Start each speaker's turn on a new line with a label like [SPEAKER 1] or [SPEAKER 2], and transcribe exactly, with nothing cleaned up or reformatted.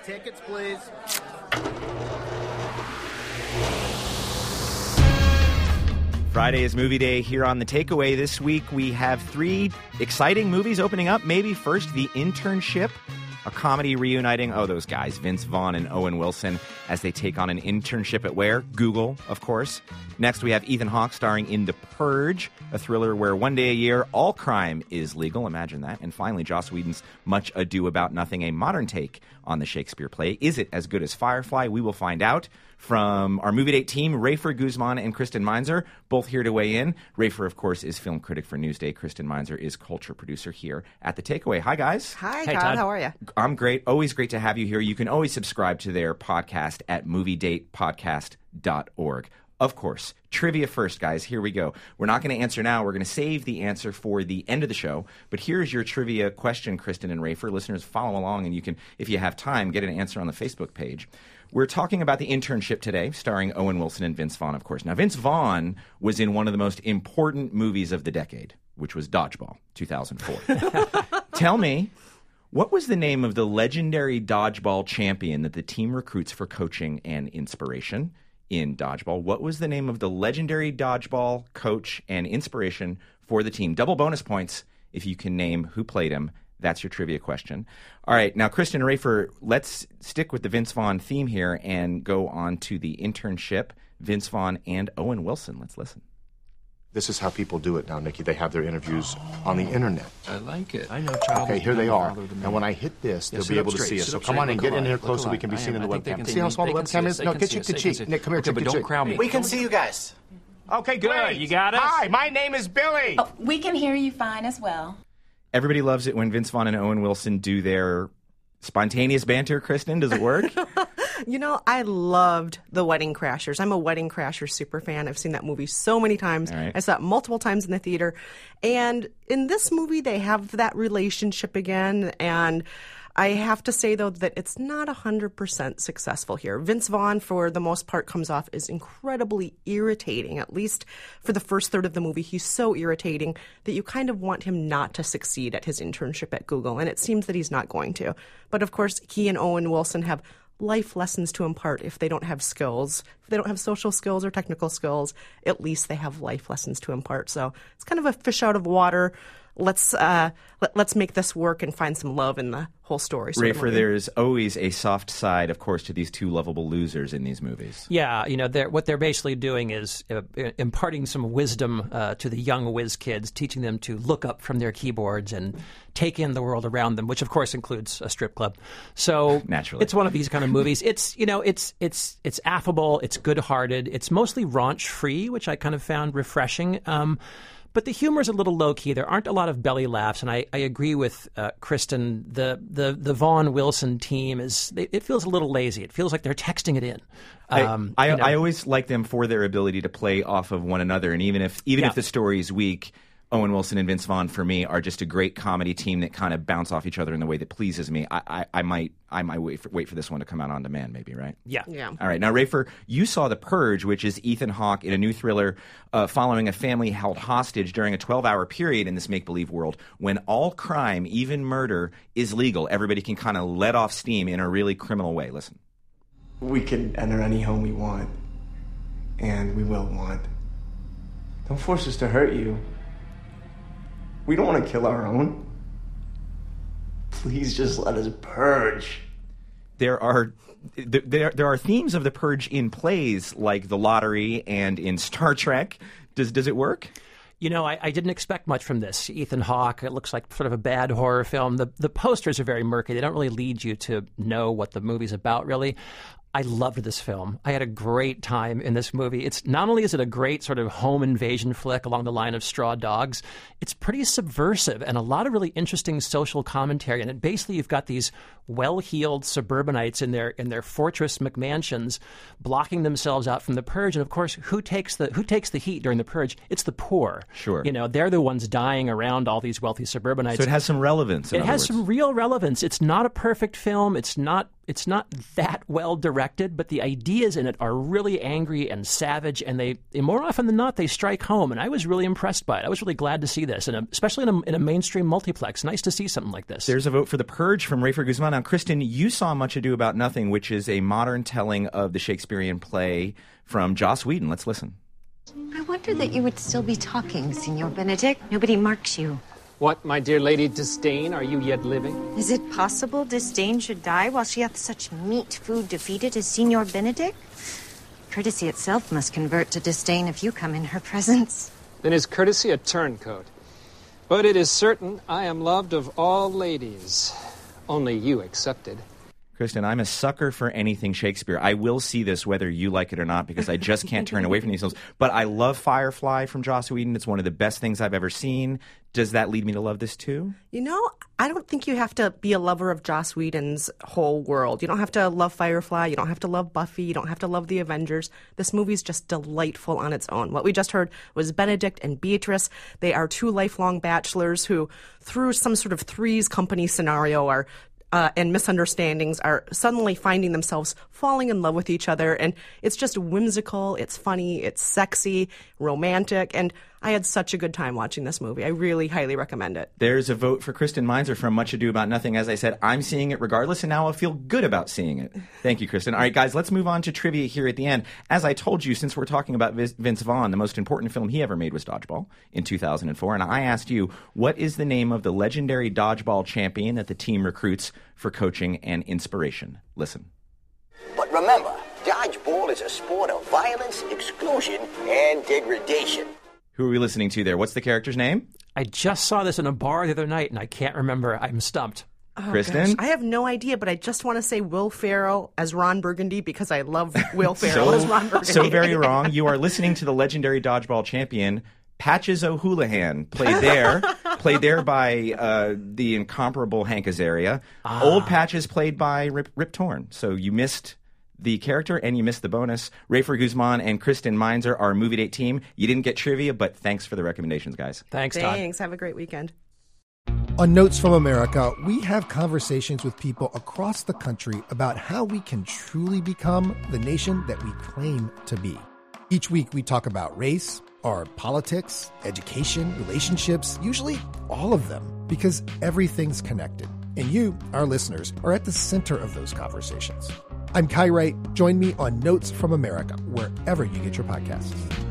[SPEAKER 1] Tickets, please.
[SPEAKER 2] Friday is movie day here on The Takeaway. This week we have three exciting movies opening up. Maybe first, The Internship, a comedy reuniting, oh, those guys, Vince Vaughn and Owen Wilson, as they take on an internship at where? Google, of course. Next, we have Ethan Hawke starring in The Purge, a thriller where one day a year, all crime is legal. Imagine that. And finally, Joss Whedon's Much Ado About Nothing, a modern take on the Shakespeare play. Is it as good as Firefly? We will find out. From our Movie Date team, Rafer Guzman and Kristen Meinzer, both here to weigh in. Rafer, of course, is film critic for Newsday. Kristen Meinzer is culture producer here at The Takeaway. Hi, guys.
[SPEAKER 3] Hi,
[SPEAKER 4] hey,
[SPEAKER 3] Todd.
[SPEAKER 4] Todd.
[SPEAKER 3] How are you?
[SPEAKER 2] I'm great. Always great to have you here. You can always subscribe to their podcast at movie date podcast dot org. Of course, trivia first, guys. Here we go. We're not going to answer now. We're going to save the answer for the end of the show. But here's your trivia question, Kristen and Rafer. Listeners, follow along, and you can, if you have time, get an answer on the Facebook page. We're talking about The Internship today, starring Owen Wilson and Vince Vaughn, of course. Now, Vince Vaughn was in one of the most important movies of the decade, which was Dodgeball, two thousand four. Tell me, what was the name of the legendary dodgeball champion that the team recruits for coaching and inspiration in Dodgeball? What was the name of the legendary dodgeball coach and inspiration for the team? Double bonus points if you can name who played him. That's your trivia question. All right, now, Kristen and Rafer, let's stick with the Vince Vaughn theme here and go on to The Internship, Vince Vaughn and Owen Wilson. Let's listen.
[SPEAKER 5] This is how people do it now, Nikki. They have their interviews on the internet.
[SPEAKER 6] I like it. I know, Charles.
[SPEAKER 5] Okay, here they are. And when I hit this,
[SPEAKER 6] Yeah,
[SPEAKER 5] they'll
[SPEAKER 6] sit
[SPEAKER 5] be
[SPEAKER 6] up
[SPEAKER 5] able to
[SPEAKER 6] straight,
[SPEAKER 5] see us.
[SPEAKER 6] sit
[SPEAKER 5] So
[SPEAKER 6] up
[SPEAKER 5] come on
[SPEAKER 6] straight,
[SPEAKER 5] and
[SPEAKER 6] look
[SPEAKER 5] get in here
[SPEAKER 6] alive,
[SPEAKER 5] close
[SPEAKER 6] look
[SPEAKER 5] so we can be
[SPEAKER 6] alive.
[SPEAKER 5] seen
[SPEAKER 6] I
[SPEAKER 5] in the
[SPEAKER 6] am. I think they
[SPEAKER 5] webcam.
[SPEAKER 6] can
[SPEAKER 5] See
[SPEAKER 6] see
[SPEAKER 5] how
[SPEAKER 6] me.
[SPEAKER 5] small the
[SPEAKER 6] They can
[SPEAKER 5] webcam
[SPEAKER 6] see
[SPEAKER 5] is?
[SPEAKER 6] us. They
[SPEAKER 5] No,
[SPEAKER 6] can
[SPEAKER 5] get
[SPEAKER 6] see
[SPEAKER 5] cheek
[SPEAKER 6] us.
[SPEAKER 5] to
[SPEAKER 6] They can
[SPEAKER 5] cheek.
[SPEAKER 6] see us.
[SPEAKER 5] Nick, come here,
[SPEAKER 6] Okay,
[SPEAKER 5] cheek
[SPEAKER 6] but
[SPEAKER 5] to
[SPEAKER 6] don't
[SPEAKER 5] cheek.
[SPEAKER 6] crowd me.
[SPEAKER 1] We can see you guys.
[SPEAKER 5] Okay,
[SPEAKER 6] Good,
[SPEAKER 5] great.
[SPEAKER 6] you got us?
[SPEAKER 5] Hi, my name is Billy.
[SPEAKER 7] Oh, we can hear you fine as well.
[SPEAKER 2] Everybody loves it when Vince Vaughn and Owen Wilson do their spontaneous banter. Kristen, does it work?
[SPEAKER 3] You know, I loved The Wedding Crashers. I'm a Wedding Crashers super fan. I've seen that movie so many times.
[SPEAKER 2] Right.
[SPEAKER 3] I saw it multiple times in the theater. And in this movie, they have that relationship again. And I have to say, though, that it's not one hundred percent successful here. Vince Vaughn, for the most part, comes off as incredibly irritating, at least for the first third of the movie. He's so irritating that you kind of want him not to succeed at his internship at Google, and it seems that he's not going to. But, of course, he and Owen Wilson have life lessons to impart if they don't have skills. If they don't have social skills or technical skills, at least they have life lessons to impart. So it's kind of a fish out of water. Let's uh, let, let's make this work and find some love in the whole story.
[SPEAKER 2] Rafer, there's always a soft side, of course, to these two lovable losers in these movies.
[SPEAKER 4] Yeah, you know, they're, what they're basically doing is uh, imparting some wisdom uh, to the young whiz kids, teaching them to look up from their keyboards and take in the world around them, which of course includes a strip club. So
[SPEAKER 2] naturally,
[SPEAKER 4] it's one of these kind of movies. It's you know, it's it's it's affable, it's good-hearted, it's mostly raunch-free, which I kind of found refreshing. Um, But the humor is a little low-key. There aren't a lot of belly laughs, and I, I agree with uh, Kristen. The the the Vaughn Wilson team is it feels a little lazy. It feels like they're texting it in. Um,
[SPEAKER 2] I I,
[SPEAKER 4] you know.
[SPEAKER 2] I always like them for their ability to play off of one another, and even if even
[SPEAKER 4] Yeah.
[SPEAKER 2] if the story is weak, Owen Wilson and Vince Vaughn for me are just a great comedy team that kind of bounce off each other in the way that pleases me. I I, I might I might wait for, wait for this one to come out on demand, maybe, right?
[SPEAKER 4] Yeah.
[SPEAKER 3] Yeah.
[SPEAKER 2] All right. Now, Rafer, you saw The Purge, which is Ethan Hawke in a new thriller uh, following a family held hostage during a twelve-hour period in this make-believe world when all crime, even murder, is legal. Everybody can kind of let off steam in a really criminal way. Listen.
[SPEAKER 8] We can enter any home we want, and we will want. Don't force us to hurt you. We don't want to kill our own. Please just let us purge.
[SPEAKER 2] There are there there are themes of The Purge in plays like The Lottery and in Star Trek. Does does it work?
[SPEAKER 4] You know, I, I didn't expect much from this. Ethan Hawke, it looks like sort of a bad horror film. The the posters are very murky. They don't really lead you to know what the movie's about, really. I loved this film. I had a great time in this movie. It's not only is it a great sort of home invasion flick along the line of Straw Dogs, it's pretty subversive and a lot of really interesting social commentary. And it, basically, you've got these well-heeled suburbanites in their in their fortress McMansions, blocking themselves out from the purge. And of course, who takes the who takes the heat during the purge? It's the poor.
[SPEAKER 2] Sure.
[SPEAKER 4] You know, they're the ones dying around all these wealthy suburbanites.
[SPEAKER 2] So it has some relevance. In
[SPEAKER 4] it
[SPEAKER 2] other
[SPEAKER 4] has
[SPEAKER 2] words.
[SPEAKER 4] some real relevance. It's not a perfect film. It's not It's not that well directed, but the ideas in it are really angry and savage, and they, more often than not, they strike home. And I was really impressed by it. I was really glad to see this, and especially in a, in a mainstream multiplex. Nice to see something like this.
[SPEAKER 2] There's a vote for The Purge from Rafer Guzman. Now, Kristen, you saw Much Ado About Nothing, which is a modern telling of the Shakespearean play from Joss Whedon. Let's listen.
[SPEAKER 1] I wonder that you would still be talking, Signor Benedict. Nobody marks you.
[SPEAKER 6] What, my dear Lady Disdain, are you yet living?
[SPEAKER 1] Is it possible Disdain should die while she hath such meat food defeated as Signor Benedict? Courtesy itself must convert to disdain if you come in her presence.
[SPEAKER 6] Then is courtesy a turncoat? But it is certain I am loved of all ladies, only you excepted.
[SPEAKER 2] Kristen, I'm a sucker for anything Shakespeare. I will see this whether you like it or not because I just can't turn away from these films. But I love Firefly from Joss Whedon. It's one of the best things I've ever seen. Does that lead me to love this too?
[SPEAKER 3] You know, I don't think you have to be a lover of Joss Whedon's whole world. You don't have to love Firefly. You don't have to love Buffy. You don't have to love the Avengers. This movie's just delightful on its own. What we just heard was Benedict and Beatrice. They are two lifelong bachelors who, through some sort of Three's Company scenario, are Uh, and misunderstandings are suddenly finding themselves falling in love with each other. And it's just whimsical, it's funny, it's sexy, romantic, and I had such a good time watching this movie. I really highly recommend it.
[SPEAKER 2] There's a vote for Kristen Meinzer from Much Ado About Nothing. As I said, I'm seeing it regardless, and now I'll feel good about seeing it. Thank you, Kristen. All right, guys, let's move on to trivia here at the end. As I told you, since we're talking about Vince Vaughn, the most important film he ever made was Dodgeball in two thousand four, and I asked you, what is the name of the legendary dodgeball champion that the team recruits for coaching and inspiration? Listen.
[SPEAKER 9] But remember, dodgeball is a sport of violence, exclusion, and degradation.
[SPEAKER 2] Who are we listening to there? What's the character's name?
[SPEAKER 4] I just saw this in a bar the other night, and I can't remember. I'm stumped.
[SPEAKER 3] Oh,
[SPEAKER 2] Kristen?
[SPEAKER 3] gosh. I have no idea, but I just want to say Will Ferrell as Ron Burgundy because I love Will Ferrell
[SPEAKER 2] so,
[SPEAKER 3] as Ron Burgundy.
[SPEAKER 2] So very wrong. You are listening to the legendary dodgeball champion, Patches O'Houlihan, played there, played there by uh, the incomparable Hank Azaria. Ah. Old Patches played by Rip, Rip Torn. So you missed the character and you missed the bonus. Rafer Guzman and Kristen Meinzer, our Movie Date team. You didn't get trivia, but thanks for the recommendations, guys.
[SPEAKER 4] Thanks, Todd.
[SPEAKER 3] Thanks. Have a great weekend.
[SPEAKER 10] On Notes from America, we have conversations with people across the country about how we can truly become the nation that we claim to be. Each week, we talk about race, our politics, education, relationships, usually all of them, because everything's connected. And you, our listeners, are at the center of those conversations. I'm Kai Wright. Join me on Notes from America, wherever you get your podcasts.